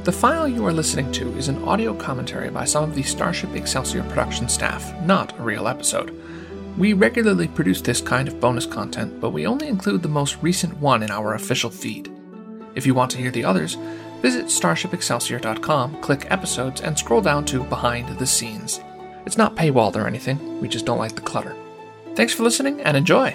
The file you are listening to is an audio commentary by some of the Starship Excelsior production staff, not a real episode. We regularly produce this kind of bonus content, but we only include the most recent one in our official feed. If you want to hear the others, visit starshipexcelsior.com, click episodes, and scroll down to Behind the Scenes. It's not paywalled or anything, we just don't like the clutter. Thanks for listening, and enjoy!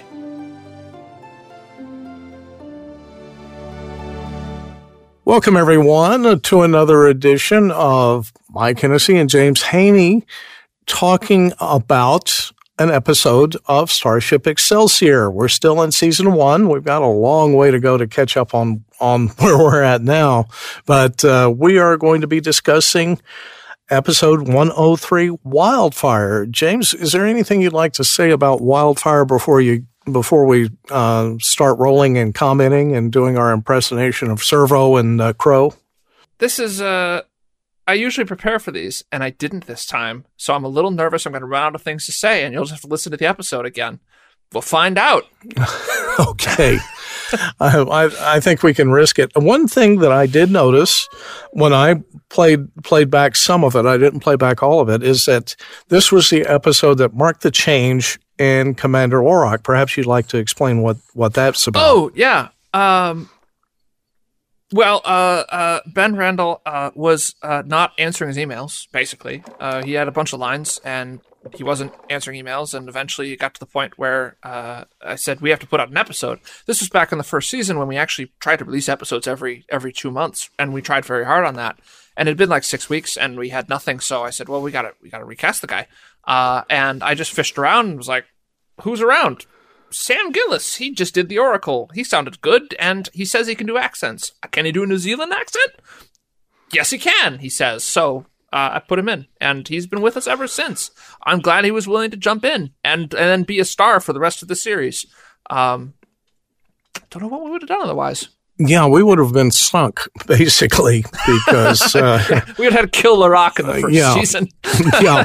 Welcome, everyone, to another edition of Mike Hennessy and James Haney talking about an episode of Starship Excelsior. We're still in Season 1. We've got a long way to go to catch up on where we're at now, but we are going to be discussing Episode 103, Wildfire. James, is there anything you'd like to say about Wildfire before we start rolling and commenting and doing our impersonation of Servo and Crow? This is, I usually prepare for these, and I didn't this time, so I'm a little nervous. I'm going to run out of things to say, and you'll just have to listen to the episode again. We'll find out. Okay. I think we can risk it. One thing that I did notice when I played back some of it, I didn't play back all of it, is that this was the episode that marked the change in Commander Orok. Perhaps you'd like to explain what that's about. Oh, yeah. Ben Randall was not answering his emails, basically. He had a bunch of lines, and he wasn't answering emails, and eventually it got to the point where I said, we have to put out an episode. This was back in the first season when we actually tried to release episodes every 2 months, and we tried very hard on that. And it had been like 6 weeks, and we had nothing, so I said, well, we gotta recast the guy. And I just fished around and was like, who's around? Sam Gillis, he just did the Oracle. He sounded good, and he says he can do accents. Can he do a New Zealand accent? Yes, he can, he says. So I put him in, and he's been with us ever since. I'm glad he was willing to jump in and then be a star for the rest of the series. Don't know what we would have done otherwise. Yeah, we would have been sunk, basically, because we would have had to kill LaRock in the first season. Yeah,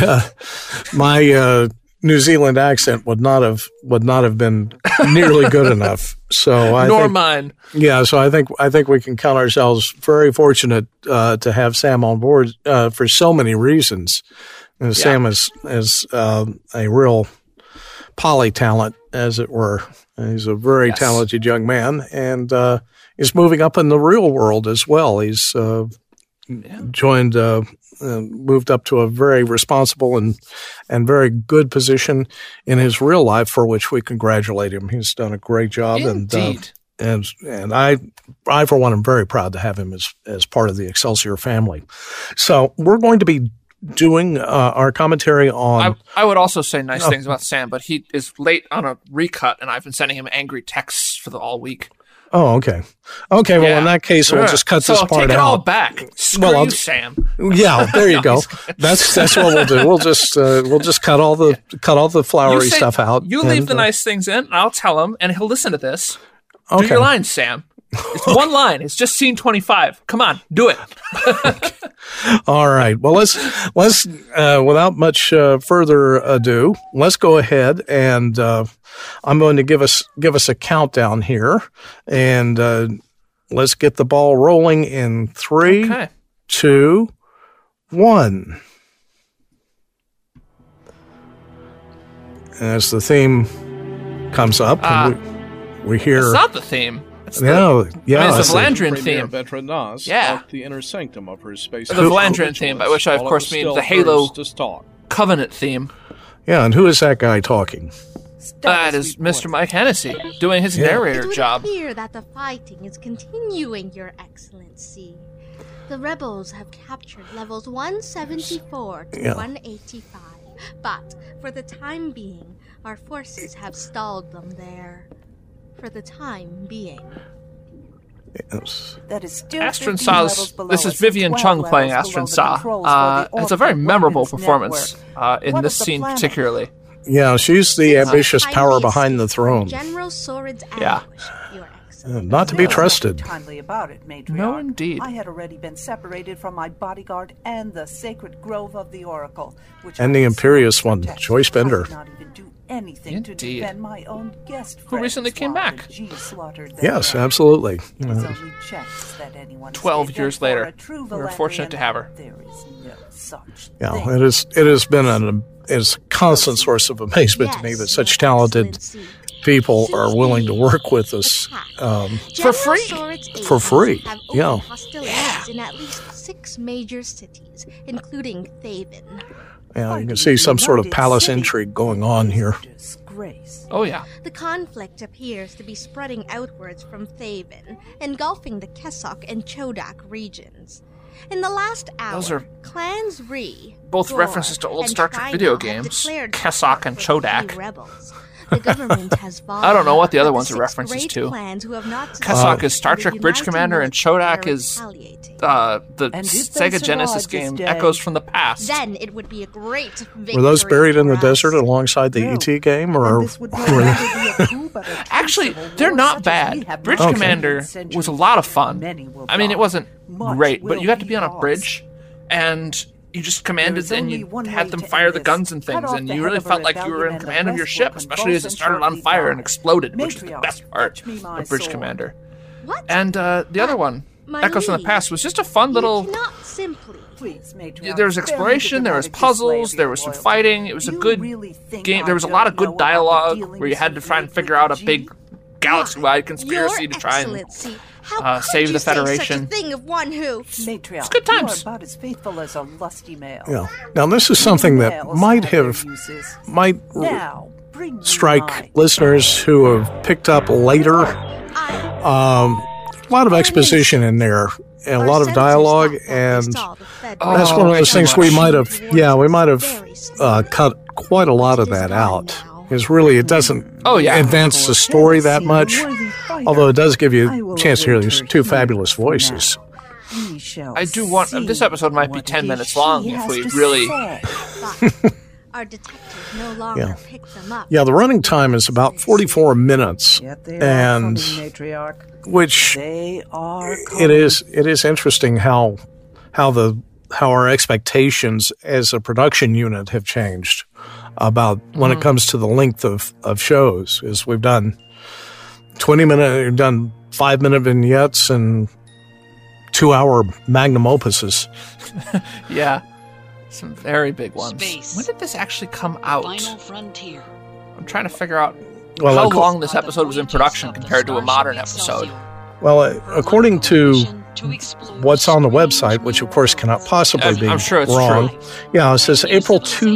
my New Zealand accent would not have been nearly good enough. So mine. Yeah, so I think we can count ourselves very fortunate to have Sam on board for so many reasons. And Sam is a real poly talent, as it were. He's a very talented young man, and is moving up in the real world as well. He's joined. Moved up to a very responsible and very good position in his real life, for which we congratulate him. He's done a great job. Indeed. And I for one am very proud to have him as part of the Excelsior family. So we're going to be doing our commentary on. I would also say nice things about Sam, but he is late on a recut, and I've been sending him angry texts for all week. Oh, okay. Okay, well, in that case, we'll just cut this part out. Take it all back. Screw you, Sam. Yeah, there you go. That's what we'll do. We'll just cut all the flowery stuff out. You leave the nice things in, and I'll tell him, and he'll listen to this. Okay. Do your lines, Sam. It's one line. It's just scene 25. Come on, do it. Okay. All right. Well, let's without much further ado, let's go ahead and I'm going to give us a countdown here, and let's get the ball rolling in 3, 2, 1. As the theme comes up, we hear. It's not the theme. It's the Valandrian theme. The inner sanctum of her space. The Valandrian theme, by which I, of course, mean the Halo Covenant theme. Yeah, and who is that guy talking? That is Mr. Mike Hennessy, doing his narrator job. It would appear that the fighting is continuing, Your Excellency. The rebels have captured levels 174 to 185, but for the time being, our forces have stalled them there. For the time being. Yes. That is still Astron Sa's. This is Vivian Chung playing Astron Sa. It's a very memorable performance in this scene particularly. Yeah, she's the ambitious power behind the throne. General Sorin's ambush, Your Excellency. Not to be trusted. Kindly about it, Matriarch. No, indeed. I had already been separated from my bodyguard and the sacred grove of the Oracle, which and the imperious one, Joyce Bender. I did not even do anything to defend my own guest who recently came back. Yes, absolutely. 12 years later. We were fortunate to have her. There is no such Yeah, thing. it has been it's a constant source of amazement to me that such talented people are willing to work with us for free. For free, yeah. Hostilities in at least 6 major cities, including Thaven. Yeah, you can see some sort of palace intrigue going on here. Disgrace. Oh, yeah. The conflict appears to be spreading outwards from Thaven, engulfing the Kessock and Chodak regions. In the last hour, Those are Clans Ree, both Gore, references to old and Star Trek Trigon video have games, declared Kessock and support for the Chodak. Ree rebels. The government has I don't know what the other but ones are 6 references great to. clans who have not Kessock is Star the Trek Bridge United Commander, and Military Chodak are is retaliating. the And if they Sega Genesis survive this game day- Echoes from the Past. Then it would be a great victory. Were those buried in the for us. desert alongside the No. ET game, or And this would no were longer they? be a coup, but a true Actually, civil they're war not such as we bad. have Bridge not Commander seen in was a lot of centuries. fun. Many will I mean, it die. wasn't Much great, but will you had to be be on a lost. bridge, and you just commanded There is and only you one had way them to fire end the this. guns and Cut things, off and the you head really of a felt like you rebellion were in and the command of your rest ship, will especially as it convulse started and on shortly fire die. and exploded, which is the Matriarch, best part fetch me my of Bridge sword. Commander. What? And the other one, My Echoes from the liege, Past, was just a fun You little... cannot simply. Please, Matriarch, There was spare me the exploration, there was dramatic display puzzles, of there your was some loyalty. fighting. It was a You good really think game. I There was a don't lot of know good about the dialogue dealings where you had to you try and made figure with out a the big G? galaxy-wide conspiracy Your to try and... Excellency, how could save you the say Federation. Such a thing of one who... Matriarch, good times. you are about as faithful as a lusty male. Yeah. Now this is something that Males might their have uses. might Now, bring me strike mine. listeners who have picked up later. I... A lot of exposition in there, and a Our lot of sensors dialogue, thought they and saw the Fed Oh, that's one of way those too things we much. might have cut quite a lot of that out. Because really, it doesn't advance the story that much, although it does give you a chance to hear these two fabulous voices. I do want... This episode might be 10 minutes long if we really... But our detectives no longer Yeah. pick them up. Yeah, the running time is about 44 minutes, Yet they are and coming, Matriarch. which They are it coming. is interesting how our expectations as a production unit have changed about when it comes to the length of shows. Is we've done 20-minute, we've done 5-minute vignettes and 2-hour magnum opuses. Yeah. Some very big ones. Space. When did this actually come out? Final frontier. I'm trying to figure out Well, how ac- long this episode was in production compared to a modern episode. Well, according to what's on the website, which of course cannot possibly be I'm sure it's wrong. true. Yeah, it says April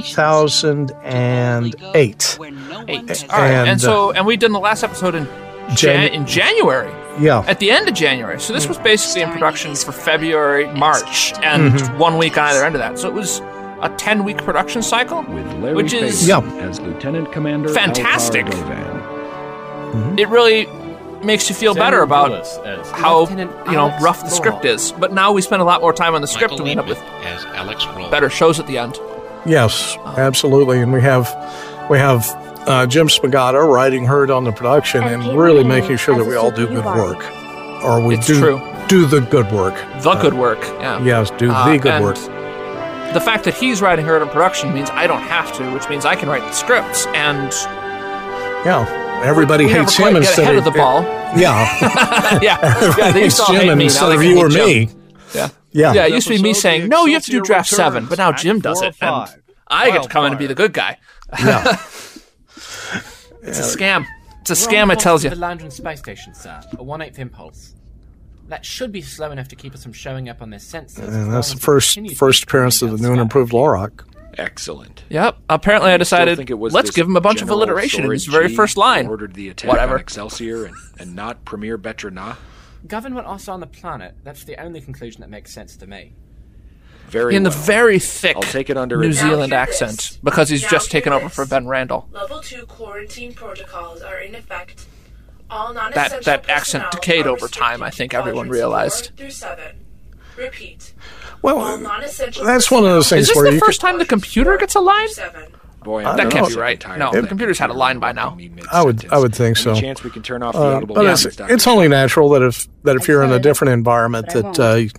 2008. Eight. All right, and we did the last episode in January. Yeah. At the end of January. So this was basically in production for February, March, and 1 week on either end of that. So it was a 10-week production cycle, With Larry which is Fagan as Lieutenant Commander fantastic. Alvar Dovan. It really makes you feel better about how rough the script is. But now we spend a lot more time on the script, and we end up with as Alex Roll. better shows at the end. Yes, absolutely. And we have Jim Spagata writing herd on the production and really making sure that we all do good work. Or we It's do true. the good work. The good work, yeah. Yes, do the good and work. The fact that he's writing her in production means I don't have to, which means I can write the scripts, and Yeah. Everybody we never hates quite him get instead ahead of the ball. Yeah. yeah, Everybody they used hates to all hate Jim me. Now instead they of can you hate or Jim. me. Yeah. Yeah. Yeah, it used to be me Episode saying, The no, you have to do Excelsior draft 7, returns, but now Jim Act does 4 it, and 5. I get to come in and be the good guy. Yeah. It's a scam. It's a scam, it tells you. The Landron space station, sir. A 1/8 impulse. That should be slow enough to keep us from showing up on their sensors. And that's the first appearance of the new and improved Lorak. Excellent. Yep. Apparently I decided, Think it was let's this give him a bunch of General alliteration in Sword his very G first line. who ordered the attack Whatever. on Excelsior and not Premier Betrana? Government also on the planet. That's the only conclusion that makes sense to me. Very In the well. very thick I'll take it under New advisement. Zealand accent, because he's just taken over for Ben Randall. Level 2 quarantine protocols are in effect. All non-essential That accent personnel decayed are over time, I restricted think to everyone quadrants realized. 4 through 7. Repeat. Well, All non-essential that's one of those personnel things Is this where the you first time the computer gets a line? 7. Boy, I I'm That don't can't know. be right. tired No, of the that computer's had a line by now. interrupting me I would mid-sentence. think so. Any chance we can turn off the audible But lines, Dr. it's only natural that if you're in a different environment that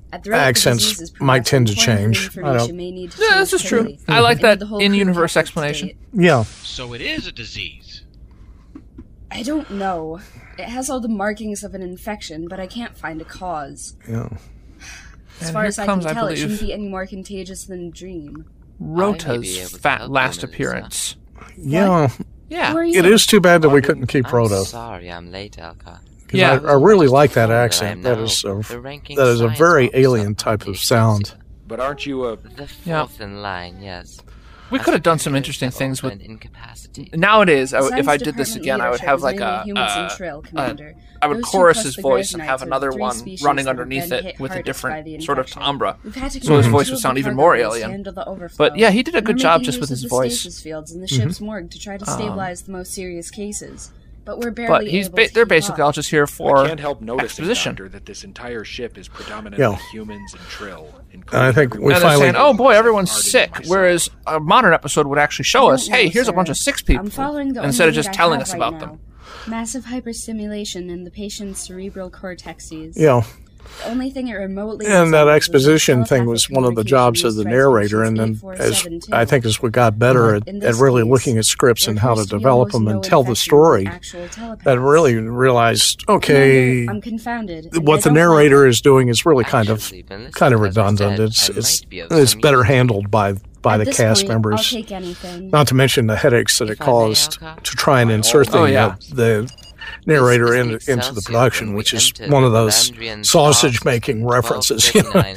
accents might tend to change. I don't. Yeah, this is true. I like that in-universe explanation. Yeah. So it is a disease. I don't know. It has all the markings of an infection, but I can't find a cause. Yeah. As far as I can tell, it shouldn't be any more contagious than a dream. Rota's last appearance. Yeah. Yeah. It is too bad that we couldn't keep Rota. Sorry, I'm late, Alka. Yeah. I really like that accent. That is a very alien type of sound. But aren't you the fourth in line? Yes. We could have done some interesting things with nowadays. If I did this again, I would have like I would chorus his voice and have another one running underneath it with a different sort of timbre, so his voice would sound even more alien. But yeah, he did a good job just with his voice. Fields in the ship's morgue to try to stabilize the most serious cases. But we're barely they're basically all just here for I can't help noticing, exposition. Doctor, that this entire ship is predominantly humans and Trill. And I think we finally... saying, oh boy, everyone's sick, whereas a modern episode would actually show us, hey, here's a bunch of sick people, instead of just telling us about them. Massive hyperstimulation in the patient's cerebral cortexes. Yeah. The only thing it remotely and that exposition thing was one of the jobs of the narrator, and then as we got better at really looking at scripts and how to develop them and tell the story, that really realized, okay, I'm confounded. What the narrator is doing is really kind of redundant. It's better handled by the cast members. Not to mention the headaches that it caused to try and insert the narrator into the production, which is one of those sausage-making references.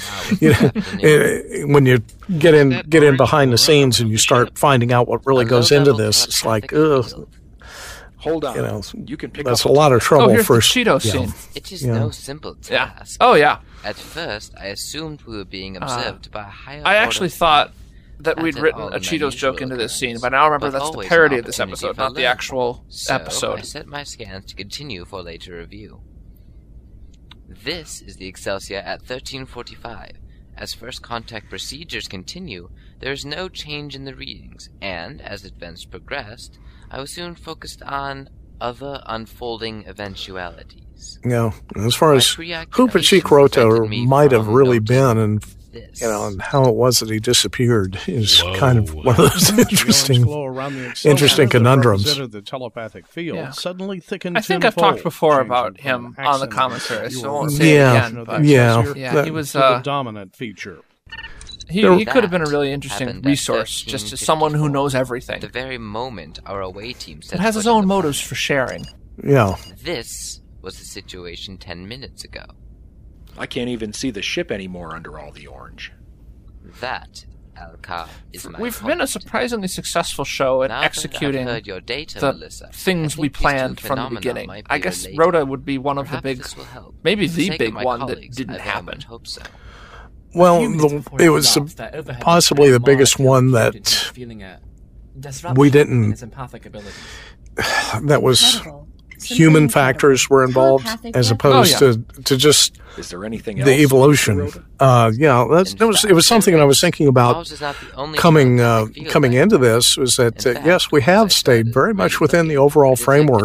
When you get in behind the scenes and you start finding out what really goes into this, it's like, ugh. Hold on. You can pick that's a lot of trouble for the Cheeto scene. It is no simple task. Oh yeah. At first, I assumed we were being observed by a higher. I actually thought that we'd written a Cheetos joke into this scene, but now I remember that's the parody of this episode, not the actual episode. I set my scans to continue for later review. This is the Excelsior at 1345. As first contact procedures continue, there is no change in the readings, and as events progressed, I was soon focused on other unfolding eventualities. Yeah, as far as who Pacheco Rota might have really been, and and how it was that he disappeared is kind of one of those interesting conundrums. The telepathic field suddenly thickened. I think I've talked before about him on the commentary, so I won't say it again. But he was the dominant feature. He could have been a really interesting resource, just as someone who knows everything. The very moment our away team set has his own motives for sharing. Yeah. This was the situation 10 minutes ago. I can't even see the ship anymore under all the orange. That, Alka, is my We've been a surprisingly successful show at executing the things we planned from the beginning. I guess Rota would be one of the big, maybe the big one that didn't happen. Well, it was possibly the biggest one that we didn't. That was human factors were involved as opposed to just is there anything the evolution. It was something that I was thinking about coming into this, was that yes, we have stayed very much within the overall framework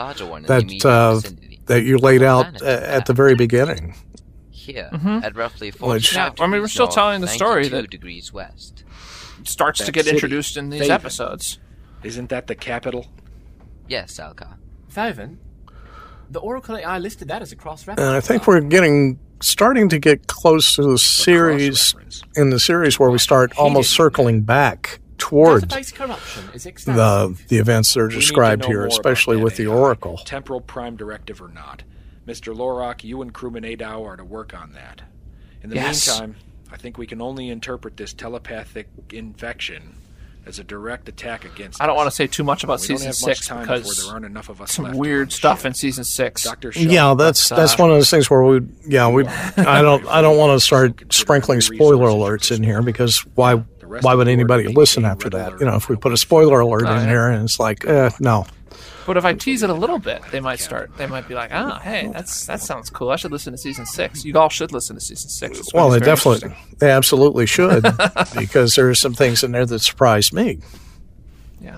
that you laid out at the very beginning. Here at roughly 45 we're still telling the story that degrees west. Starts to get introduced in these episodes. Isn't that the capital? Yes, Alka. Faven, the Oracle AI listed that as a cross-reference. And I think we're starting to get close to the series, in the series where we start almost circling back toward the events that are described here, especially with the Oracle. Temporal Prime Directive or not. Mr. Lorok, you and crewman Adao are to work on that. In the meantime, I think we can only interpret this telepathic infection as a direct attack against I don't want to say too much about Season 6 because there aren't enough of us some weird stuff in Season 6. That's one of those things where I don't want to start sprinkling spoiler alerts in here, because why would anybody listen after that? If we put a spoiler alert in here and it's like, no. But if I tease it a little bit, they might be like, hey, that sounds cool. I should listen to Season 6. You all should listen to Season 6. Well, they absolutely should, because there are some things in there that surprised me. Yeah.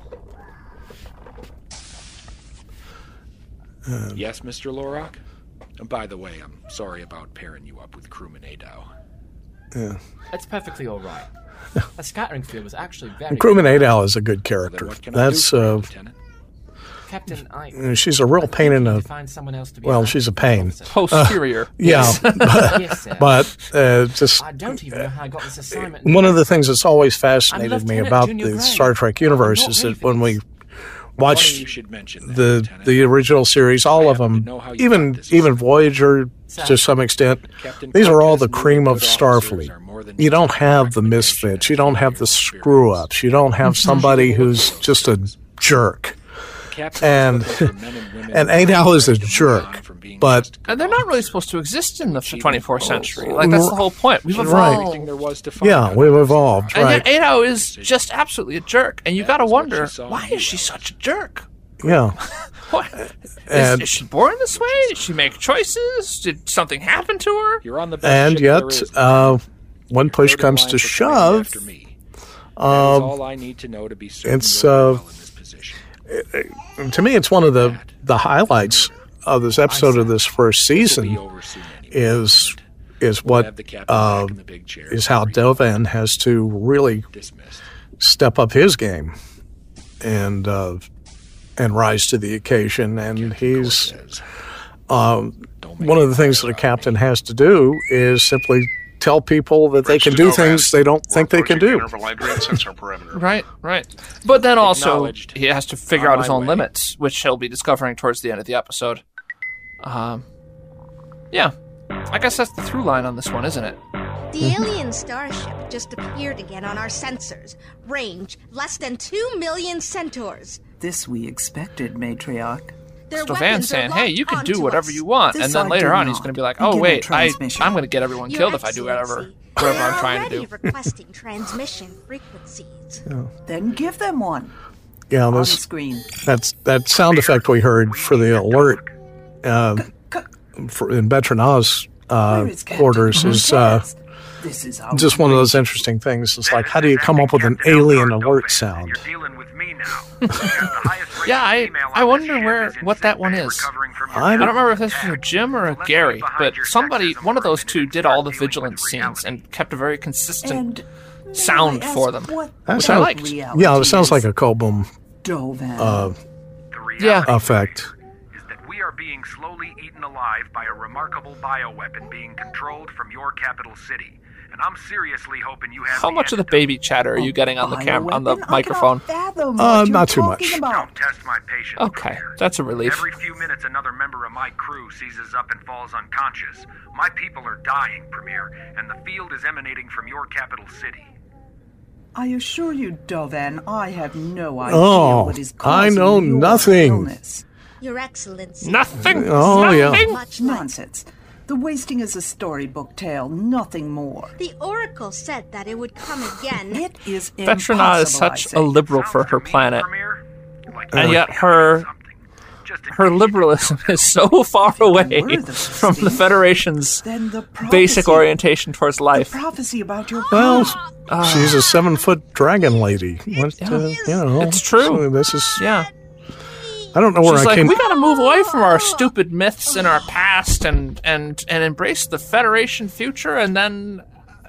Yes, Mr. Lorok? And by the way, I'm sorry about pairing you up with crewman Adao. Yeah. It's perfectly all right. A scattering field was actually very... And crewman Adao is a good character. That's, Captain, she's a real pain in the... Find someone else to be she's a pain. Posterior. Yeah. Yes, sir. But just... I don't even know how I got this assignment. One of the things that's always fascinated me about the Star Trek universe is that when we watch the original series, all of them, even Voyager to some extent, these are all the cream of Starfleet. You don't have the misfits. You don't have the screw-ups. You don't have somebody who's just a jerk. And Adao is a jerk, but... And they're not really supposed to exist in the 24th century. Like, that's the whole point. We've evolved. Yeah, we've evolved, right. And yet Adao is just absolutely a jerk. And you gotta wonder, why is she such a jerk? Yeah. Is she born this way? Did she make choices? Did something happen to her? And yet, when push comes to shove, it's... to me, it's one of the highlights of this episode of this first season is what is how Dovan has to really step up his game and rise to the occasion. And he's one of the things that a captain has to do is simply tell people that they can do things they don't think they can do. Right. But then also, he has to figure out his own limits, which he'll be discovering towards the end of the episode. Yeah. I guess that's the through line on this one, isn't it? The alien starship just appeared again on our sensors. Range, less than 2 million centaurs. This we expected, Matriarch. Stovan's saying, hey, you can do whatever you want. And then later on, he's going to be like, oh, wait, I'm going to get everyone killed if I do whatever I'm trying to do. Requesting transmission frequencies. Then give them one. Yeah, on the screen. That sound effect we heard for the alert in Betronaz orders is just one of those interesting things. It's like, how do you come up with an alien alert sound? Yeah, I wonder what that one is. I don't remember if this was a Jim or a Gary, but one of those two did all the vigilance scenes and kept a very consistent sound for them. Which I liked. Yeah, it sounds like a Kobum effect. We are being slowly eaten alive by a remarkable bioweapon being controlled from your capital city. And I'm seriously hoping you have... How much of the baby chatter are you getting on the on the microphone? Not too much. Don't test my patience. Okay, that's a relief. Every few minutes, another member of my crew seizes up and falls unconscious. My people are dying, Premier, and the field is emanating from your capital city. I assure you, Dovan, I have no idea what is causing I know your nothing. illness. Your Excellency. Nothing. Yeah. Much nonsense. The wasting is a storybook tale, nothing more. The Oracle said that it would come again. It is Vetrana is such a liberal for her planet, and yet her liberalism is so far away from the Federation's basic orientation towards life. Prophecy about your she's a 7-foot dragon lady. It's true. So this is I don't know She's where like, I came. We gotta move away from our stupid myths in our past and embrace the Federation future, and then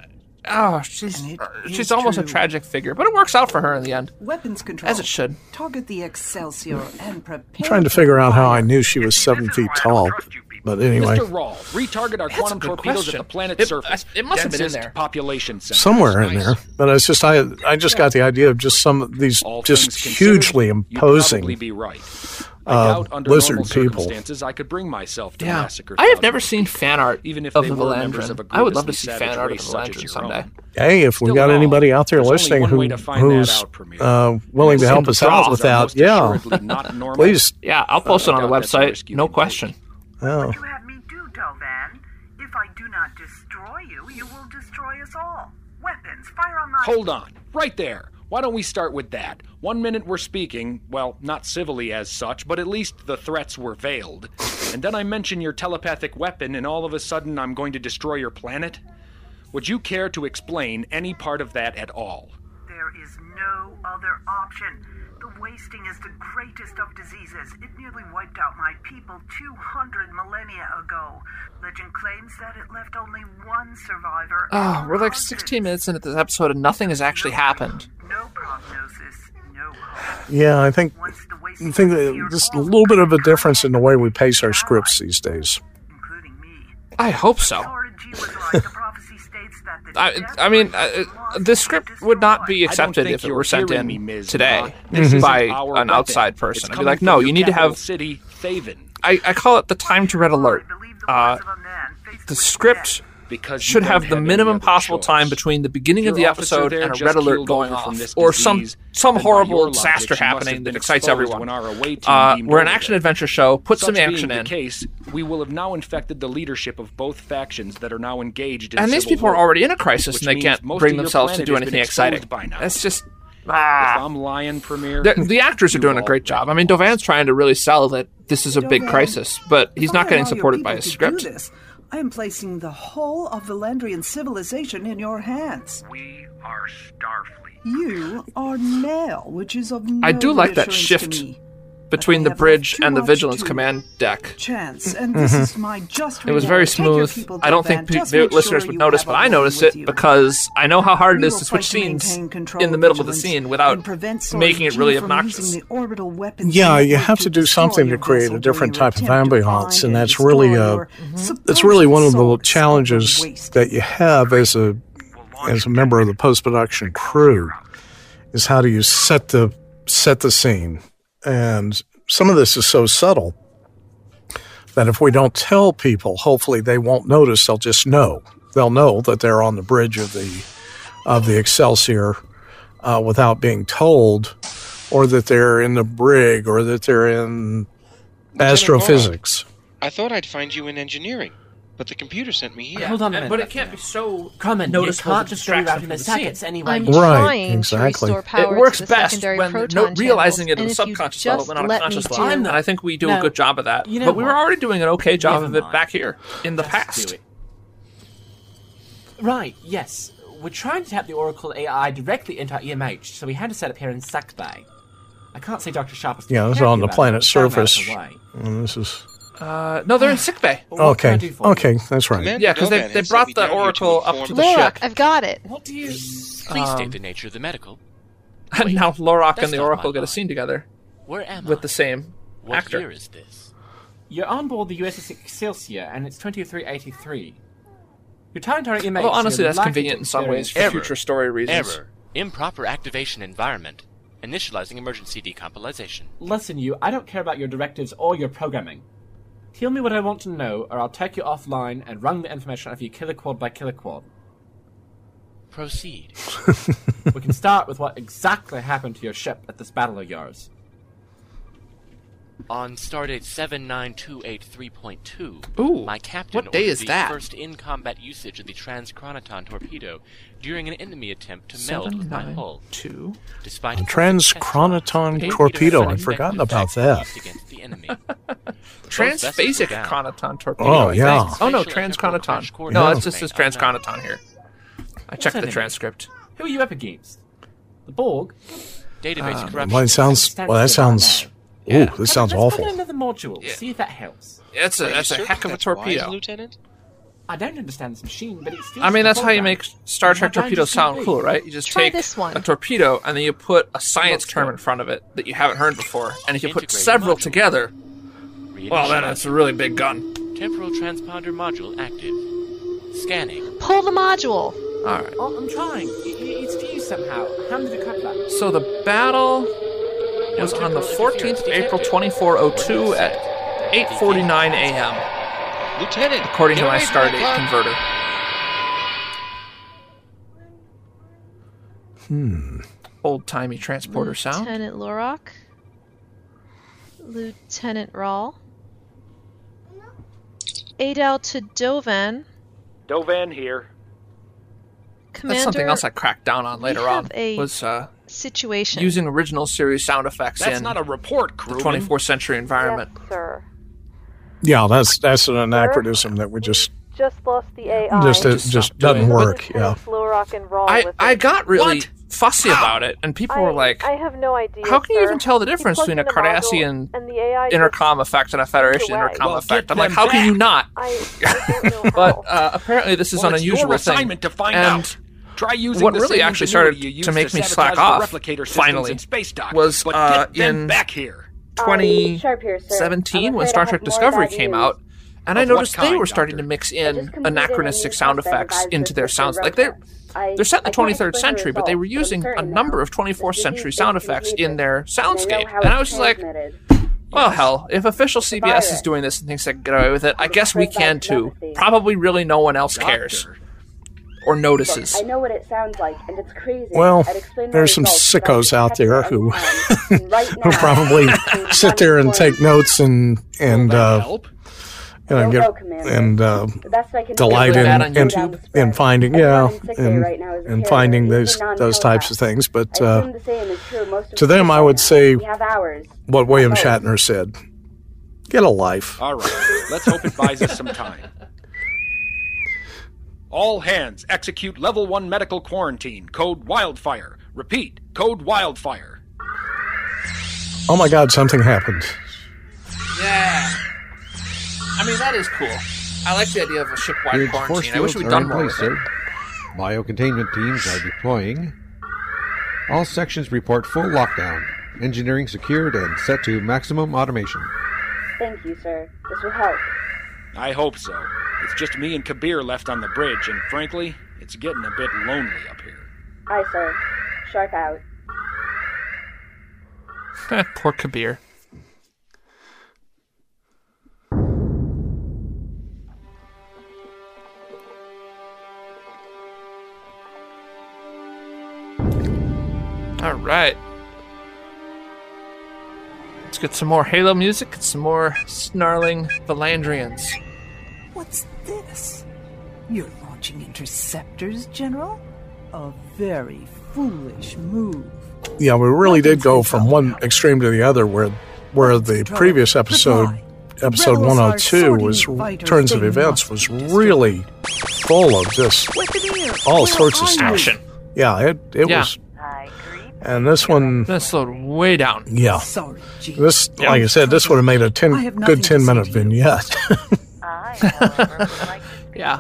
she's almost a tragic figure, but it works out for her in the end. Weapons control, as it should. Target the Excelsior and prepare. I'm trying to figure out how I knew she was 7 feet tall. But anyway, Mr. Rawl, retarget our quantum torpedoes at the planet's surface. It must have been in there. Population center. Somewhere in there. But it's just I just got the idea of just some of these just hugely imposing lizard people. I could bring myself to massacre. I have never seen fan art of the Valandrin. I would love to see fan art of the Valandrin someday. Hey, if we got anybody out there listening who's willing to help us out with that, please. Yeah, I'll post it on the website. No question. Oh. What you have me do, Dovan? If I do not destroy you, you will destroy us all. Weapons, fire on my... Hold on. Right there. Why don't we start with that? 1 minute we're speaking, well, not civilly as such, but at least the threats were veiled. And then I mention your telepathic weapon, and all of a sudden I'm going to destroy your planet? Would you care to explain any part of that at all? There is no other option. The wasting is the greatest of diseases. It nearly wiped out my people 200 millennia ago. Legend claims that it left only one survivor. Oh, we're like 16 minutes into this episode and nothing has actually happened. No prognosis, no hope. Yeah, I think that there's a little bit of a difference in the way we pace our scripts these days. I hope so. I mean, this script would not be accepted if it were sent in today by an outside person. I'd be like, no, you need to have... I call it the time to red alert. The script should have the minimum possible time between the beginning of the episode and a red alert going off, or some horrible disaster happening that excites everyone. We're an action-adventure show. Put some action in. We will have now infected the leadership of both factions that are now engaged in and these people are already in a crisis, and they can't bring themselves to do anything exciting. It's just... If I'm lying, Premier... The actors are doing a great job. I mean, Dovan's trying to really sell that this is a big crisis, but he's not getting supported by his script. I am placing the whole of Valandrian civilization in your hands. We are Starfleet. You are Nell, which is of no I do like that shift between the bridge and the Vigilance Command deck. Chance, and this is my just it was very smooth. I don't think listeners would notice, but I noticed it because I know how hard it is to switch scenes in the middle of the scene without making it really obnoxious. Yeah, you have to do something to create a different type of ambiance, and that's really one of the challenges that you have as a member of the post-production crew, is how do you set the scene. And some of this is so subtle that if we don't tell people, hopefully they won't notice. They'll just know. They'll know that they're on the bridge of the Excelsior without being told, or that they're in the brig, or that they're in astrophysics. I thought I'd find you in engineering, but the computer sent me here. Hold on a minute. But it can't be so noticeable. You can't just go around in the circuits anyway. I'm trying to restore power it works to the best secondary when proton realizing it channels, at a subconscious level, but not a conscious level. do- And I think we do a good job of that. You know but we were what? already doing an okay job Never of it mind. back here in the Let's past. do it. Right, yes. We're trying to tap the Oracle AI directly into our EMH, so we had to set up here in Sac Bay. I can't say Dr. Sharp is Yeah, this is on the planet's surface. And this is... No, they're in sickbay. Okay, that's right. Yeah, because they brought the Oracle up to the Look, ship. I've got it. What do you... Please state the nature of the medical. And now Lorok that's and the not Oracle my get a line. scene together. Where am with I? the same What actor. year is this? You're on board the USS Excelsior, and it's 2383. You're tied to our EMH. Well, honestly, you're that's likely convenient to in some ways for experience- future story reasons. Error. Improper activation environment. Initializing emergency decompilation. Listen, you, I don't care about your directives or your programming. Tell me what I want to know, or I'll take you offline and wrung the information out of you kiloquad by kiloquad. Proceed. We can start with what exactly happened to your ship at this battle of yours. On stardate 79283.2, Ooh, my captain what day ordered is the that? first in-combat usage of the Transchronoton torpedo during an enemy attempt to meld with my hull. 792. Despite A Transchronoton torpedo. I'd forgotten about that. against the enemy. Transphasic chronoton torpedo. Oh, I yeah. think. Oh, no, transchronoton. No, it just says transchronoton here. I checked the enemy? transcript. Who are you up against? The Borg? Database corruption. Well, that sounds Yeah. this sounds Let's awful. put in another module. See if that helps. That's a heck of a torpedo. Lieutenant? I don't understand this machine, but it feels I mean, that's the how you program. make Star Trek How torpedoes dangerous can it sound be? cool, right? You just Try take this one. a torpedo and then you put a science term in front of it that you haven't heard before. And if you put Integrated several module. together, well, then it's a really big gun. Temporal transponder module active. Scanning. Pull the module. All right. Oh, I'm trying. It's fused somehow. How did you cut that? So the battle was on the 14th of April, 2402 at 8:49 a.m. Lieutenant, according to get my away from the Stardate clock. converter. Old-timey transporter sound. Lieutenant Lorok. Lieutenant Rawl. Adel to Dovan. Dovan here. Commander, That's something else I cracked down on later have on. a Was situation. using original series sound effects That's in not a report, the crewman. 24th century environment. Sir. Yeah, that's an anachronism that we just just lost the AI. It just doesn't work. Yeah. Lorak and Raw I got really fussy about it, and people were like, I have no idea. How can you even tell the difference between a Cardassian intercom effect and a Federation intercom effect? I'm like, how can you not? But apparently this is an unusual thing. To find out. Try using what the really same actually started to make me sabotage slack the off, replicator systems finally, in space dock, was but get them in back here. 2017 when Star Trek Discovery came out, and I noticed they were starting to mix in anachronistic sound effects into their sounds. Like they're set in the 23rd century, but they were using a number of 24th century sound effects in their soundscape. And I was just like, well, hell, if official CBS is doing this and thinks they can get away with it, I guess we can too. Probably really no one else cares or notices. I know what it sounds like, and it's crazy. Well, there's some sickos out there who who probably sit there and take notes and delight in finding and finding those types of things. But to them, I would say what William Shatner said: "Get a life." All right, let's hope it buys us some time. All hands execute Level 1 medical quarantine. Code Wildfire. Repeat. Code Wildfire. Oh my God! Something happened. Yeah. I mean, that is cool. I like the idea of a ship-wide quarantine. I wish we'd done more with it. Biocontainment teams are deploying. All sections report full lockdown. Engineering secured and set to maximum automation. Thank you, sir. This will help. I hope so. It's just me and Kabir left on the bridge, and frankly, it's getting a bit lonely up here. Aye, sir. Sharp out. Poor Kabir. All right. Let's get some more Halo music and some more snarling Valandrians. What's this? You're launching interceptors, General? A very foolish move. Yeah, we really did go from one extreme to the other, where the previous episode 102 was Turns of Events was really full of just all sorts of stuff. Action. Yeah, it was. And this one slowed way down. Yeah. This, like I said, this would have made a good 10-minute vignette. Yeah.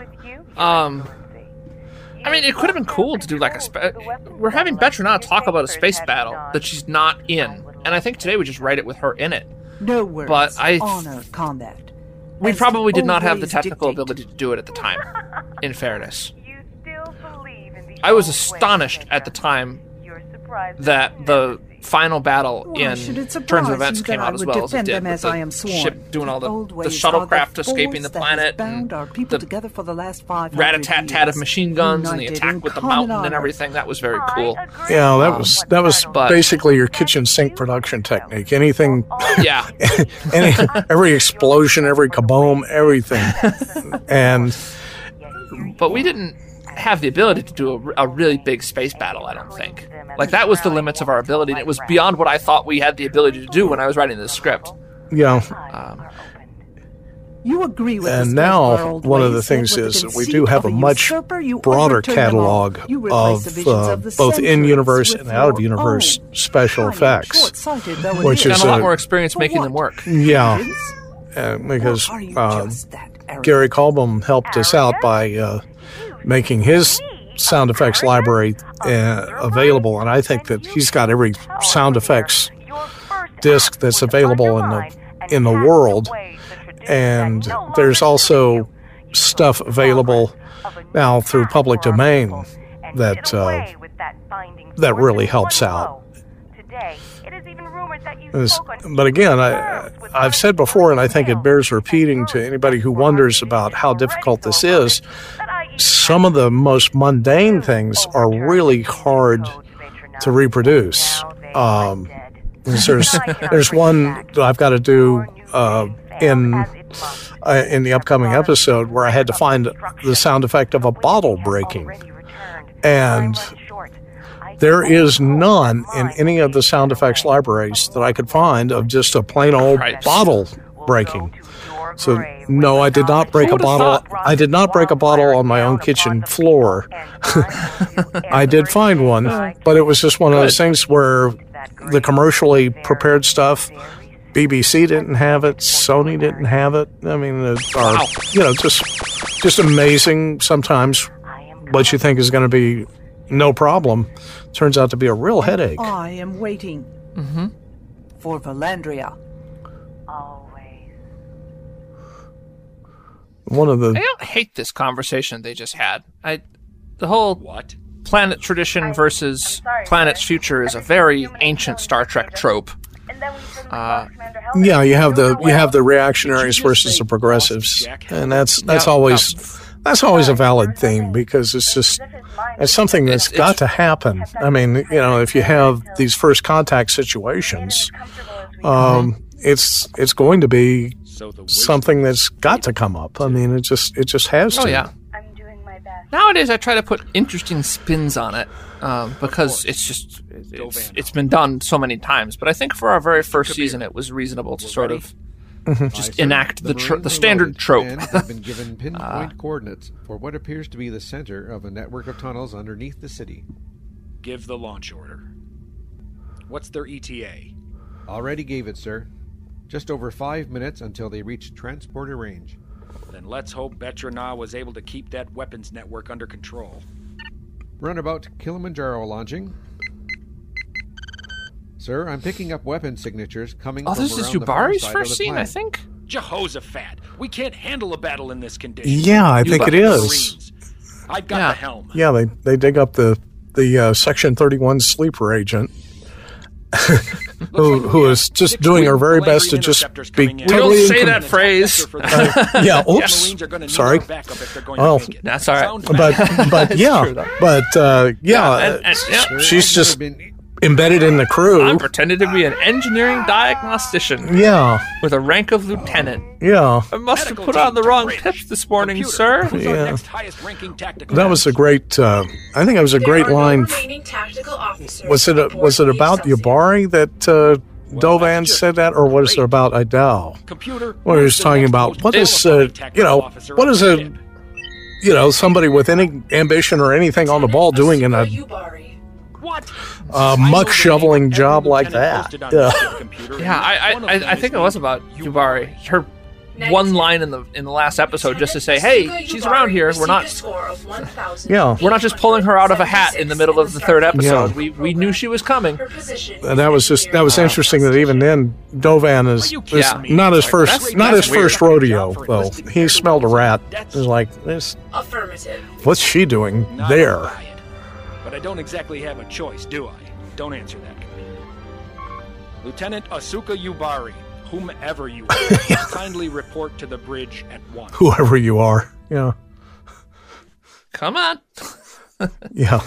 I mean, it could have been cool to do like we're having Betrana talk about a space battle that she's not in, and I think today we just write it with her in it. No words. But honor combat. We probably did not have the technical ability to do it at the time. In fairness, I was astonished at the time that the final battle in Turns of Events came out as well as it did, with the ship doing all the shuttlecraft escaping the planet, and the rat-a-tat-tat of machine guns, and the attack with the mountain and everything. That was very cool. Yeah, that was basically your kitchen sink production technique. Anything, yeah, every explosion, every kaboom, everything, but we didn't have the ability to do a really big space battle, I don't think. Like, that was the limits of our ability, and it was beyond what I thought we had the ability to do when I was writing this script. Yeah. You agree with and now, one of the things is that we do have a much broader catalog of both in-universe and out-of-universe special effects, which is a lot more experience making them work. Yeah, because Gary Colbum helped us out by making his sound effects library available, and I think that he's got every sound effects disc that's available in the world. And there's also stuff available now through public domain that really helps out. But again, I've said before, and I think it bears repeating to anybody who wonders about how difficult this is, some of the most mundane things are really hard to reproduce. There's one that I've got to do in the upcoming episode where I had to find the sound effect of a bottle breaking. And there is none in any of the sound effects libraries that I could find of just a plain old bottle breaking. So no, I did not break a bottle. I did not break a bottle on my own kitchen floor. I did find one, but it was just one of those things where the commercially prepared stuff, BBC didn't have it, Sony didn't have it. I mean, just amazing sometimes what you think is going to be no problem turns out to be a real headache. I am waiting for Valandria. One of the I don't hate this conversation they just had. The whole planet tradition versus planet's future is a very ancient Star Trek trope. Yeah, you have the reactionaries versus the progressives, and that's always a valid theme because it's something that's got to happen. I mean, if you have these first contact situations, it's going to be something that's got to come up. I mean, it just has to. Oh yeah. Nowadays, I try to put interesting spins on it because it's been done so many times. But I think for our very first season, it was reasonable to sort of just enact the standard trope. have been given pinpoint coordinates for what appears to be the center of a network of tunnels underneath the city. Give the launch order. What's their ETA? Already gave it, sir. Just over 5 minutes until they reach transporter range. Then let's hope Betrana was able to keep that weapons network under control. Runabout Kilimanjaro launching. Sir, I'm picking up weapon signatures coming from this is around the far Yubari's side first of the scene, planet. I think. Jehoshaphat, we can't handle a battle in this condition. Yeah, I think it is. I've got the helm. Yeah, they dig up the Section 31 sleeper agent. who is just doing her very best to just be totally... Don't say that phrase. Yeah, oops. Sorry. Well, that's all right. But she's just embedded in the crew. I'm pretending to be an engineering diagnostician. Yeah. With a rank of lieutenant. Yeah. I must have put on the wrong tips this morning, sir. Yeah. That was a great, I think it was a great line. Was it about Yubari that Dovan said that, or was it about Idal? Where he was talking about what is somebody with any ambition or anything on the ball doing in a muck shoveling job like that. I think it was about Yubari. Her one line in the last episode just to say, hey, she's around here. We're not just pulling her out of a hat in the middle of the third episode. Yeah. We knew she was coming. And that was interesting that even then Dovan is not his first rodeo though. He smelled a rat. It was like this. Affirmative. What's she doing there? But I don't exactly have a choice, do I? Don't answer that. Lieutenant Asuka Yubari, whomever you are, kindly report to the bridge at once. Whoever you are, yeah. Come on. Yeah.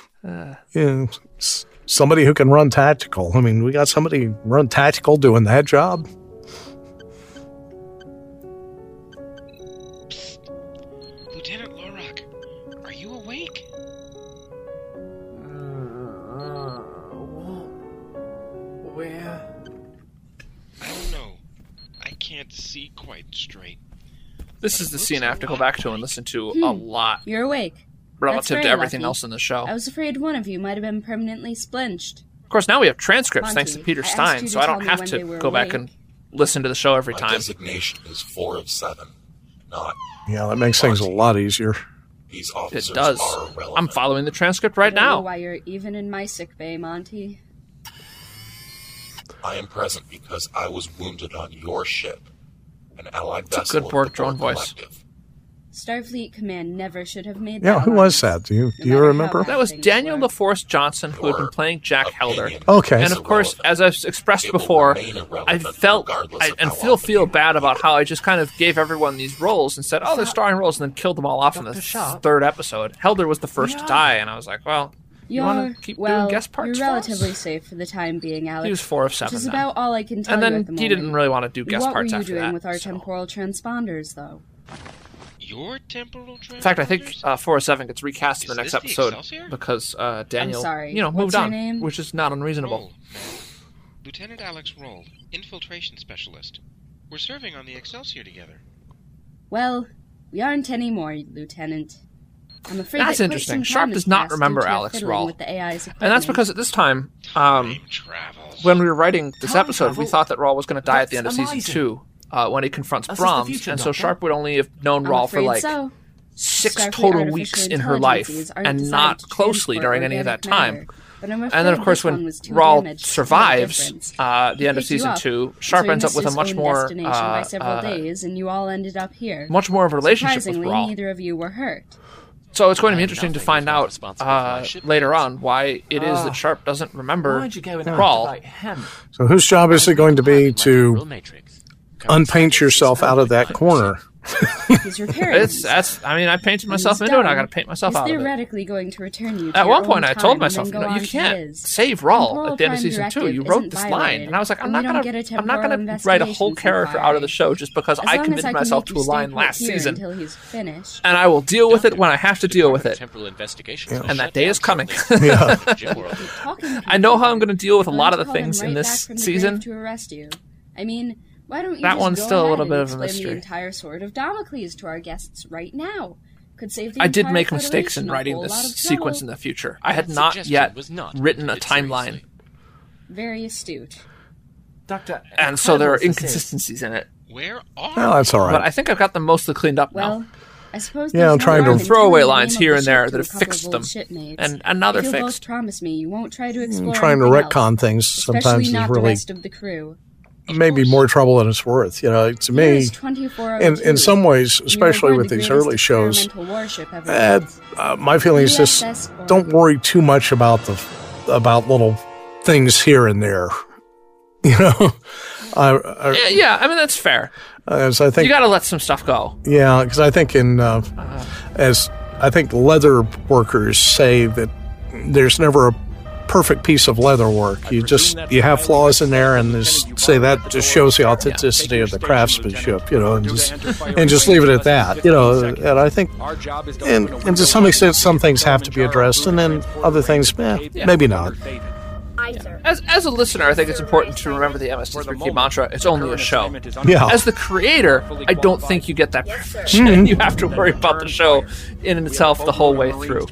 Somebody who can run tactical. I mean, we got somebody run tactical doing that job. Lieutenant Lorak, are you awake? Where? I don't know. I can't see quite straight. This is the scene I have to go back to and listen to a lot. You're awake. Relative to everything else in the show. I was afraid one of you might have been permanently splinched. Of course, now we have transcripts Monty, thanks to Peter I asked Stein, you so to I tell don't me have when to they were go back awake. and listen to the show every My time. designation is 4 of 7, not... Yeah, that makes things a lot easier. These officers It does. are irrelevant. I'm following the transcript right I don't know now. why you're even in my sick bay, Monty. I am present because I was wounded on your ship, an allied It's a vessel good of Borg the drone Borg voice. Collective. Starfleet Command never should have made that. Yeah, who was that? Do you remember? That was Daniel LaForce Johnson, who had been playing Jack Helder. Okay. And of course, as I've expressed before, I feel bad about how I just kind of gave everyone these roles and said, oh, they're starring roles, and then killed them all off in the third episode. Helder was the first to die, and I was like, well, you want to keep doing guest parts You're for us? relatively safe for the time being, Alex. He was 4 of 7 Which is then. about all I can tell And you then at the he moment. didn't really want to do guest what parts were you after doing that. with our temporal transponders, though? Your temporal In fact, I think 4 of 7 gets recast in the next this the episode Excelsior? because Daniel, sorry, moved what's your on, name? which is not unreasonable. Lieutenant Alex Roll, infiltration specialist. We're serving on the Excelsior together. Well, we aren't anymore, Lieutenant. I'm afraid that's that interesting. some Sharp time does has not passed remember due to Alex fiddling Rawl. with the AI's And that's because at this time, when we were writing this episode, we thought that Rawl was going to die at the end of Season 2 when he confronts Brahms. Future, and so Doctor? Sharp would only have known I'm Rawl for afraid like so. 6 Starfleet total artificial weeks in her life, intelligences aren't and designed not to closely transport during any of that organic time. matter, but I'm And then, afraid of course, this one when was too Rawl damaged to make a survives difference. the end of Picked you Season up, 2, and Sharp so he ends up missed with a his much own more destination by several days, and you all ended up here. much more of a relationship with Surprisingly, Rawl. neither of you were hurt. So it's going to be interesting to find out later on why it is that Ah. Sharp doesn't remember Why'd you go and Rawl. activate him? So whose job is it going to be to unpaint yourself out of that corner? He's repairing. I painted myself into it, and I got to paint myself He's out of it. theoretically going to return you to At your one point, own I told time myself, and then go you on to can't his. save Temporal Rawl at the end of time Season 2. You directive wrote isn't this line. violated, And I was like, I'm and not we don't going get a to write a temporal whole character out of the show just because As I long as committed I can myself make to you a stay line put last here season. until he's finished. And I will deal with it when I have to deal with it. Temporal investigations. Yeah. And that day is coming. Yeah. I know how I'm going to deal with a lot of the Let's call them things in right this back from the season. grave to arrest you. I mean, why don't you That just one's go still a ahead little and bit of a explain mystery. the entire Sword of Damocles to our guests right now? Could save the I did entire make mistakes in Federation a writing whole lot this of sequence in trouble. the future. I had That not suggestion yet was not written a treated seriously. timeline. Very astute. Doctor, And so there are incredible as this is. inconsistencies in it. Where are Well, that's all But right. I think I've got them mostly cleaned up Well, now. I suppose Yeah, there's I'm no trying to- harm in Throwaway telling the lines name here of and the there ship that to have a couple fixed of them. old shipmates. And now they're If you'll both fixed. promise me you won't try to explore Trying to anything retcon else, things especially sometimes is not the really rest of the crew. maybe more trouble than it's worth. To me, Here's 2402. in some ways, You especially were with the these greatest early shows, experimental warship ever built. my feeling is just USS don't worry too much about little things here and there. Yeah, I mean, that's fair. As I think You got to let some stuff go. Yeah, because I think as I think leather workers say that there's never a perfect piece of leather work. You have flaws in there, and say that just shows the authenticity of the craftsmanship, and just leave it at that, And I think, and to some extent, some things have to be addressed, and then other things, maybe not. As a listener, I think it's important to remember the MST3K mantra, it's only a show. Yeah. As the creator, I don't think you get that privilege. Mhm. You have to worry about the show in itself the whole way through.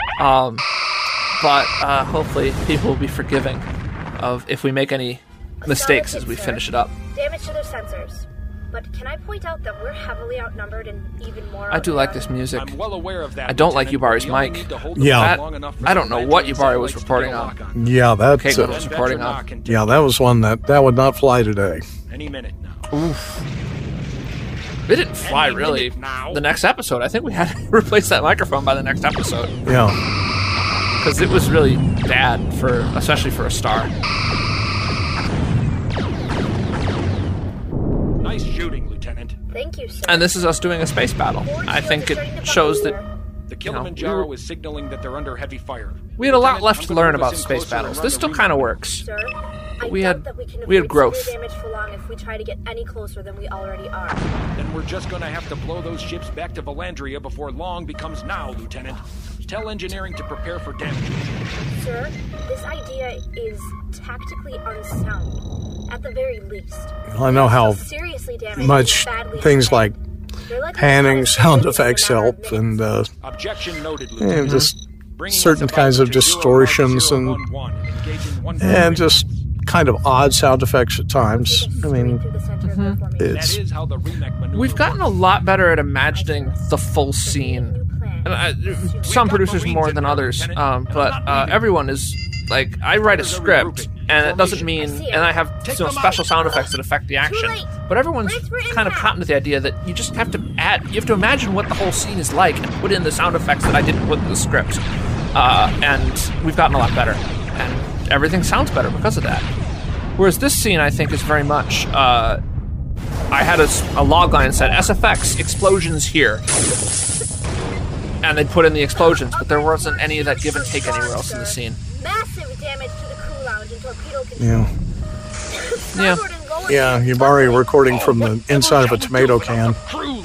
But hopefully people will be forgiving of if we make any mistakes as we finish it up. Damage to their sensors. But can I point out that we're heavily outnumbered and even more I do like this music. I'm well aware of that. I don't like Lieutenant, Yubari's but we only mic. need to hold the Yeah. flat long enough for I don't know the what veteran Yubari was satellites to reporting get a on. lock on. Yeah, that's Caitlin was reporting on. yeah, that was one that would not fly today. Any minute now. Oof. It didn't fly really. The next episode, I think we had to replace that microphone by the next episode. Yeah. Because it was really bad especially for a star. Nice shooting, Lieutenant. Thank you, sir. And this is us doing a space battle. I think it shows that The Kilimanjaro is signaling that they're under heavy fire. we had a lot Lieutenant, left I'm to gonna learn move us about in space closer and battles. run This the still read. kind of works. Sir, But I we doubt had that we can we had avoid growth. severe damage for long if we try to get any closer than we already are. Then we're just gonna have to blow those ships back to Valandria before long becomes now, Lieutenant. Tell engineering to prepare for damage. Sir, this idea is tactically unsound, at the very least. I know how Seriously damaged, much badly things hurt. like panning sound effects help, and Objection noted, and Lieutenant. just certain kinds of distortions and just kind of odd sound effects at times. I mean, it's We've gotten a lot better at imagining the full scene. And some producers more than others, but everyone is like, I write a script, and it doesn't mean, and I have special sound effects that affect the action. But everyone's kind of cotton to the idea that you just have to imagine what the whole scene is like and put in the sound effects that I didn't put in the script. And we've gotten a lot better, and everything sounds better because of that. Whereas this scene, I think, is very much. I had a log line that said SFX explosions here. And they'd put in the explosions, but there wasn't any of that give and take anywhere else in the scene. Massive damage to the crew lounge and torpedo control. yeah, Yubari recording from the inside of a tomato can.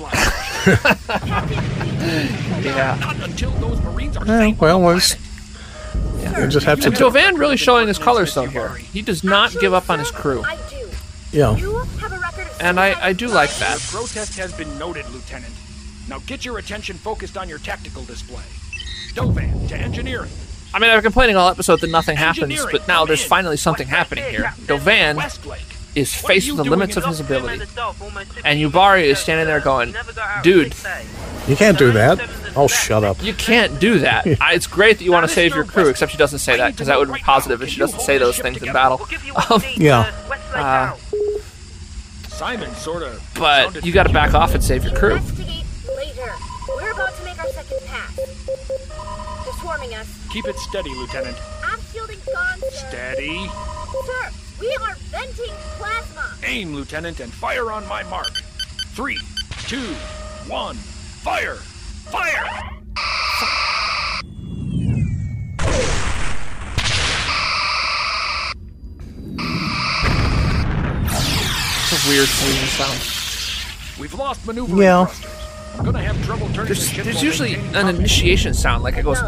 Yeah. Well, you just have to. And Dovan really showing his colors though here. He does not give up on his crew. Yeah. You have a record of and I do like that. Your protest has been noted, Lieutenant. Now get your attention focused on your tactical display. Dovan to engineering. I mean, I've been complaining all episode that nothing happens, but now there's finally something happening here. Dovan is faced with the limits of his ability, and Yubari is standing there going, dude, you can't do that. Oh, shut up. You can't do that. It's great that you want to save your crew, except she doesn't say that, because that would be positive if she doesn't say those things in battle. Yeah. Simon sort of. But you got to back off and save your crew. Investigate later. We're about to make our second pass. They're swarming us. Keep it steady, Lieutenant. I'm shielding Gon, sir. Steady. Sir, we are venting plasma. Aim, Lieutenant, and fire on my mark. 3, 2, 1, fire! Fire! It's a weird swinging sound. We've lost maneuvering thrusters. I'm gonna have trouble turning There's usually an initiation sound, like it goes.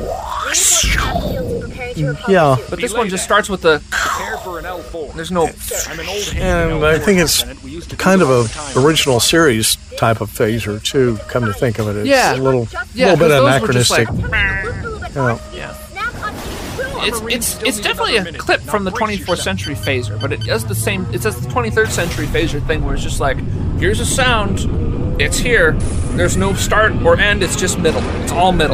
Yeah. But this one just starts with the. Prepare for an L4. There's no. And I think it's kind of a original series type of phaser too. Come to think of it, it's a little bit anachronistic. Yeah. It's definitely a clip from the 24th century phaser, but it does the same. It does the 23rd century phaser thing where it's just like, here's a sound, it's here. There's no start or end. It's just middle. It's all middle.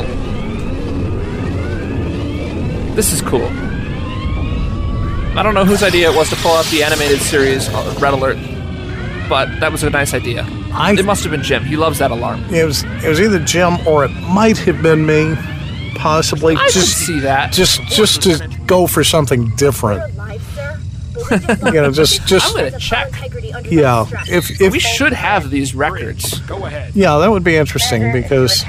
This is cool. I don't know whose idea it was to pull out the animated series Red Alert, but that was a nice idea. It must have been Jim. He loves that alarm. It was either Jim or it might have been me, possibly. I could see that. Just to go for something different. Just. I'm gonna check. Yeah, if we should have these records. Go ahead. Yeah, that would be interesting because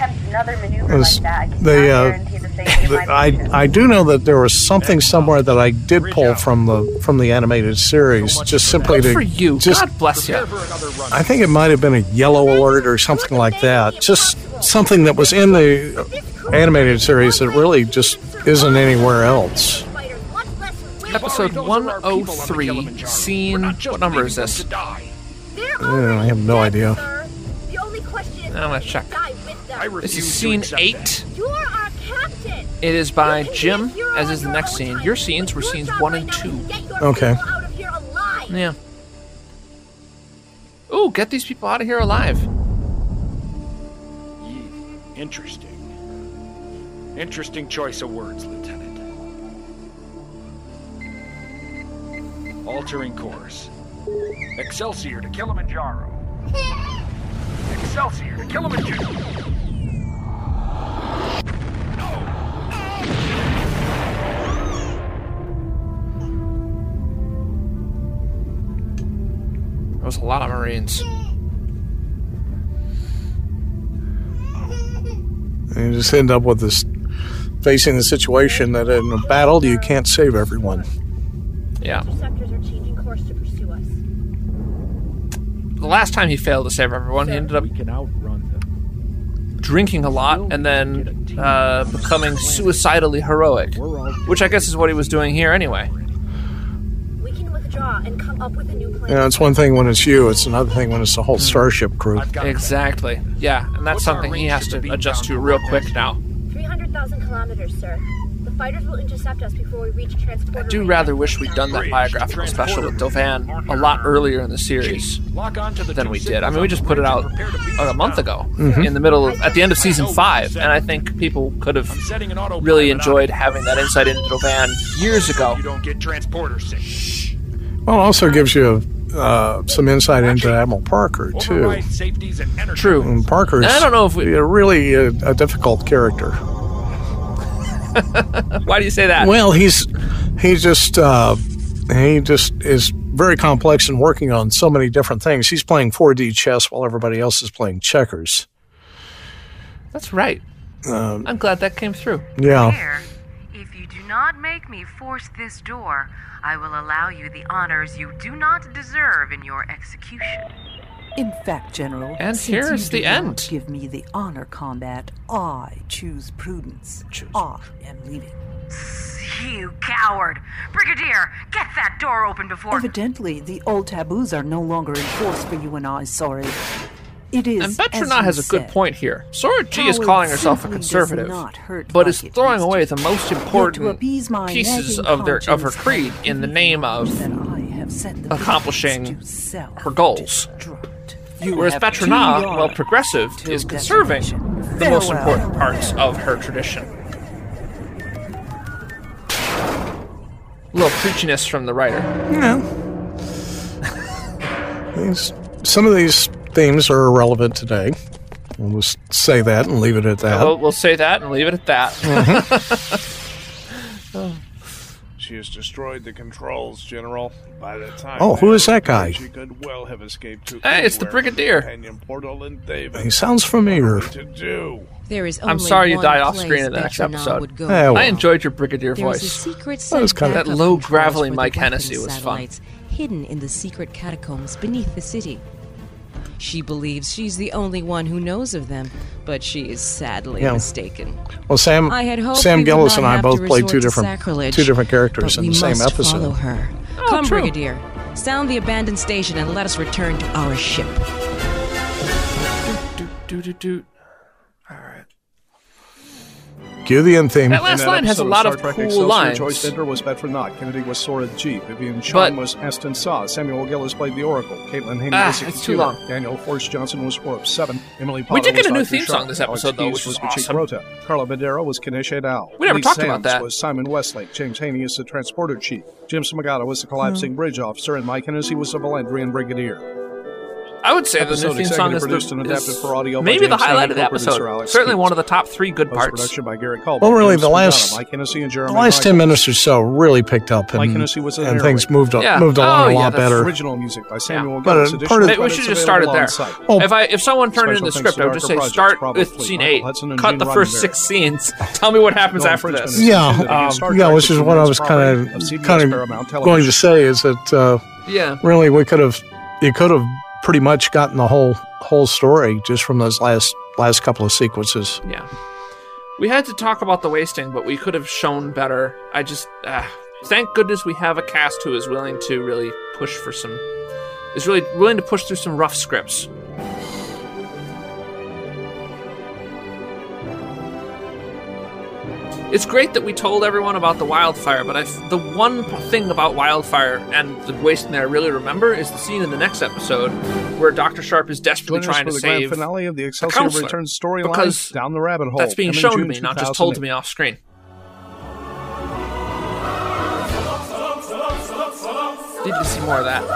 I do know that there was something somewhere that I did pull from the animated series, just simply Good for you. God bless you. I think it might have been a yellow alert or something like that. Just something that was in the animated series that really just isn't anywhere else. Episode 103, scene. What number is this? I have no idea. I'm gonna check. This is scene 8. It is by Jim, as is the next scene. Your scenes were scenes 1 and 2. Okay. Yeah. Ooh, get these people out of here alive. Interesting. Interesting choice of words, Lieutenant. Altering course. Excelsior to Kilimanjaro. Excelsior to Kilimanjaro. There was a lot of Marines. And you just end up with this, facing the situation that in a battle you can't save everyone. Yeah. Interceptors are changing course to pursue us. The last time he failed to save everyone, he ended up drinking a lot and then becoming suicidally heroic, which I guess is what he was doing here anyway. We can withdraw and come up with a new plan. Yeah, it's one thing when it's you, it's another thing when it's the whole Starship crew. Exactly. Yeah, and that's something he has to adjust to real quick now. 300,000 kilometers, sir. The fighters will intercept us before we reach transporter. I do rather wish we'd done that biographical special with Dovan a lot earlier in the series than we did. I mean, we just put it out a month ago, in the middle of, at the end of season 5, and I think people could have really enjoyed having that insight into Dovan years ago. You don't get transporter sick. Well, it also gives you some insight into Admiral Parker too. True. And Parker's I don't know if really a difficult character. Why do you say that? Well, he just is very complex and working on so many different things. He's playing 4D chess while everybody else is playing checkers. That's right. I'm glad that came through. Yeah. Here, if you do not make me force this door, I will allow you the honors you do not deserve in your execution. In fact, General, and here's the end. Give me the honor combat. I choose prudence. I am leaving. You coward! Brigadier, get that door open before... Evidently, the old taboos are no longer in force for you and I, Sorry. It is, and Betrona has a good point here. Sora G is calling herself a conservative, but is throwing away the most important pieces of her creed in the name of accomplishing her goals. Whereas Betrona, while progressive, is conserving the most important parts of her tradition. A little preachiness from the writer. Yeah. Some of these themes are irrelevant today. We'll just say that and leave it at that. We'll say that and leave it at that. Mm-hmm. She has destroyed the controls, General. By the time who is that guy? She could well have escaped to it's the Brigadier. Portal and David. He sounds familiar. There is I'm sorry you died off screen in the next episode. I enjoyed your Brigadier voice. That low, gravelly Mike Hennessy was fun. Hidden in the secret catacombs beneath the city. She believes she's the only one who knows of them, but she is sadly mistaken. Well, Sam Gillis and I both played two different characters in the same episode. Follow her. Come, true. Brigadier. Sound the abandoned station and let us return to our ship. All right. Cue the end theme. That last line has a lot of cool lines. Joyce Bender was Betrona, Kennedy was Sora G, Vivian Shawn was Aston Saw, Samuel Gillis played the Oracle, Caitlin Haney was it's too long. Daniel Forrest Johnson was Orb 7, Emily Potter we did get was a new Dr. theme Sharp, song this episode, though, which was awesome. Rota, Carla Badera was Kanesh Edal. We never Lee talked Sams about that. was Simon Westlake, James Haney is the Transporter Chief, Jim Samagata was the Collapsing Bridge Officer, and Mike Hennessy was the Valandrian Brigadier. I would say the new theme song is maybe the highlight of the episode. Certainly one of the top 3 good parts. By Garrett Culp, well, really, the last 10 minutes or so really picked up, and things moved along a lot better. Original music by Samuel Gillis. We should just start it there. If someone turned in the script, I would just say start with scene 8, cut the first 6 scenes, tell me what happens after this. Yeah, which is what I was kind of going to say is that really you could have pretty much gotten the whole story just from those last couple of sequences. Yeah. We had to talk about the wasting, but we could have shown better. I just thank goodness we have a cast who is willing to really push for really willing to push through some rough scripts. It's great that we told everyone about the wildfire, but the one thing about wildfire and the wasting that I really remember is the scene in the next episode where Dr. Sharp is desperately trying to save the finale of the Excelsior Returns storyline, because Down the Rabbit Hole. That's being shown to me, not just told to me off screen. Need to see more of that.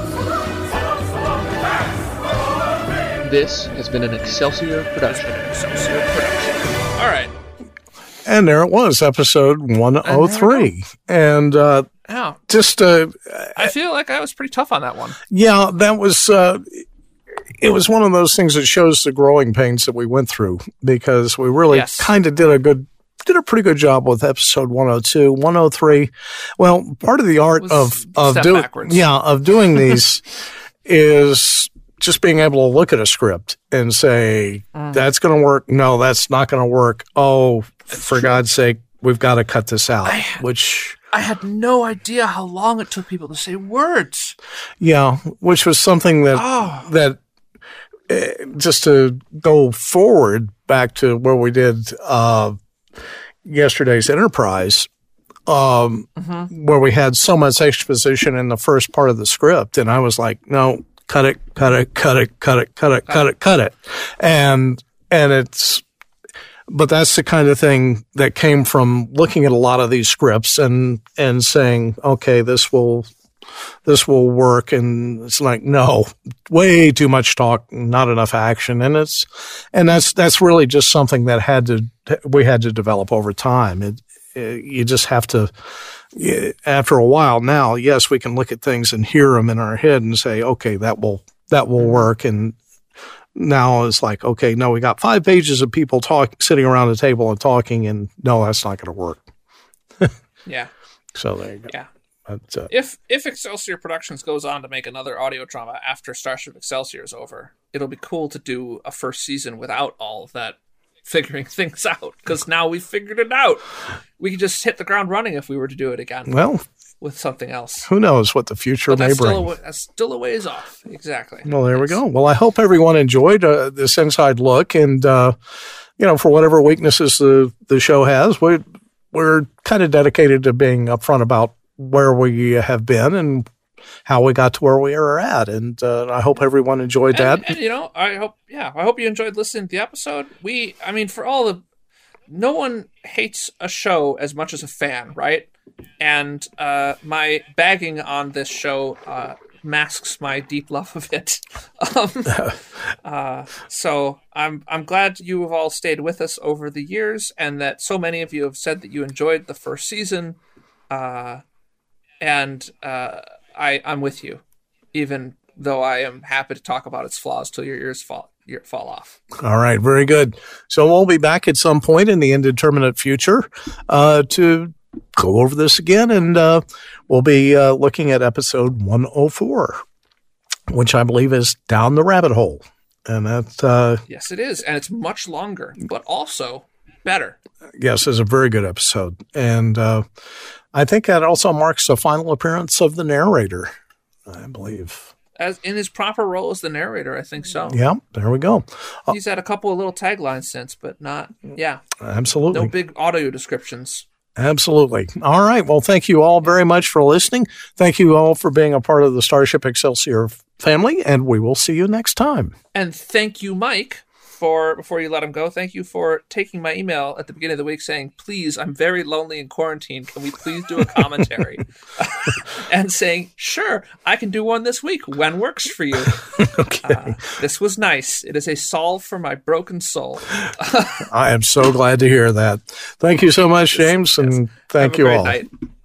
This has been an Excelsior production. All right. And there it was, episode 103. And I feel like I was pretty tough on that one. Yeah, that was it was one of those things that shows the growing pains that we went through, because we really kind of did a pretty good job with episode 102, 103. Well, part of the art of doing these is just being able to look at a script and say, that's going to work. No, that's not going to work. Oh, for God's sake, we've got to cut this out, I had no idea how long it took people to say words. Yeah, which was something that just to go forward back to where we did yesterday's Enterprise, where we had so much exposition in the first part of the script, and I was like, no, cut it. And but that's the kind of thing that came from looking at a lot of these scripts and saying, okay, this will work. And it's like, no, way too much talk, not enough action. And that's really just something that we had to develop over time. You just have to, after a while now, yes, we can look at things and hear them in our head and say, okay, that will work. And now it's like, okay, no, we got 5 pages of people sitting around the table and talking, and no, that's not going to work. Yeah. So there you go. Yeah. But, if Excelsior Productions goes on to make another audio drama after Starship Excelsior is over, it'll be cool to do a first season without all of that figuring things out, because now we've figured it out. We could just hit the ground running if we were to do it again. Well, with something else. Who knows what the future may bring. That's still a ways off. Exactly. Well, there we go. Well, I hope everyone enjoyed this inside look. And, for whatever weaknesses the show has, we're kind of dedicated to being upfront about where we have been and how we got to where we are at. And I hope everyone enjoyed that. And, I hope you enjoyed listening to the episode. No one hates a show as much as a fan, right? And my bagging on this show masks my deep love of it. So I'm glad you have all stayed with us over the years, and that so many of you have said that you enjoyed the first season. And I'm with you, even though I am happy to talk about its flaws till your ears fall off. All right, very good. So we'll be back at some point in the indeterminate future to go over this again, and we'll be looking at episode 104, which I believe is Down the Rabbit Hole. And that's yes, it is, and it's much longer, but also better. Yes, it's a very good episode, and I think that also marks the final appearance of the narrator, I believe. As in his proper role as the narrator, I think so. Yeah, there we go. He's had a couple of little taglines since, but not, Absolutely. No big audio descriptions. Absolutely. All right. Well, thank you all very much for listening. Thank you all for being a part of the Starship Excelsior family, and we will see you next time. And thank you, Mike, before you let him go, thank you for taking my email at the beginning of the week saying, please, I'm very lonely in quarantine. Can we please do a commentary? And saying, sure, I can do one this week. When works for you? Okay. This was nice. It is a solve for my broken soul. I am so glad to hear that. Thank you so much, James, and thank you all. Have a great night.